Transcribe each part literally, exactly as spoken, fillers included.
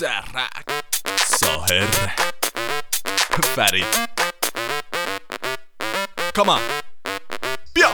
سرک ساهر فرید کامان بیا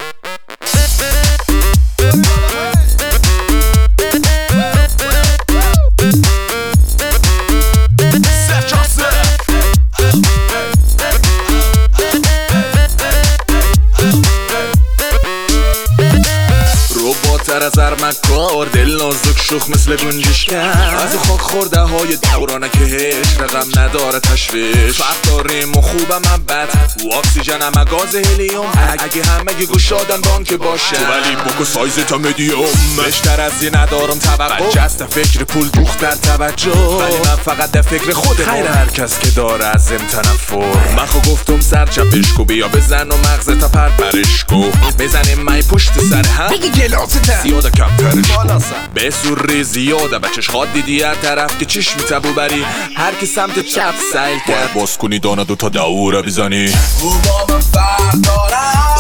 تر از ارمکار دل نازک شوخ مثل گنجشکن از خاک خورده های دورانه که هیچ رقم نداره تشویش فرق داریم و خوبم هم بد و اکسیژنم گاز هلیوم اگه همه گوشادن بانک باشه ولی بکو سایز تا مدیوم بیشتر از یه ندارم توقع جست فکر پول دوخت در توجه ولی من فقط در فکر خودم خیر هر کس که داره ازم تنفر من خو گفتم سر چپش کو بیا بزن و مغز تا پر پرش کو بزنیم مای پشت سر هم بگی گلاسته زیاده کم ترش کن به سوری زیاده بچش خواد دیدی هر طرف که چشمی تبو بری هر کی سمت چپ سیل کرد باز کنی دانه دوتا دوره بزنی او با من فرق دارم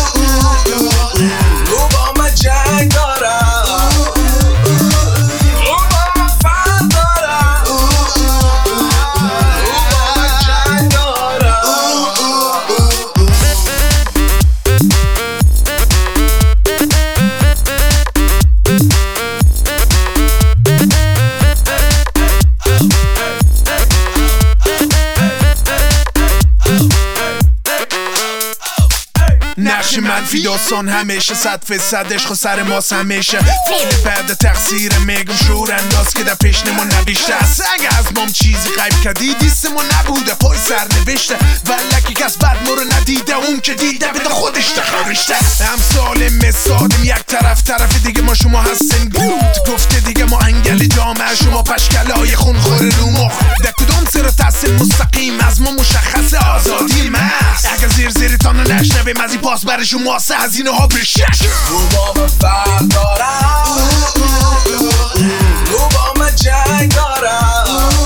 او با من جنگ دارم نقش منفی داستان همیشه صد فیصدش خو سر ماست همیشه فیل بعد تقصیر میگم شور انداز که در پیشنمو نبیشته است اگه از مام چیزی غیب کردی دیستمو نبوده پای سر نوشته ولکی کس بد مورو ندیده اون که دیده بده خودش تخارشته هم سالم سادم یک طرف طرف دیگه ما شما هستین بود گفته دیگه ما انگل جامعه شما پشکلای خون خوره رو مخ در کدوم سر تصل مستقیم از ما مشخص آزادی مست اگه زیر زیر تانو نشنویم از این پاس برای شما سه هزینه ها بشش رو با من فرق دارم رو با من جنگ دارم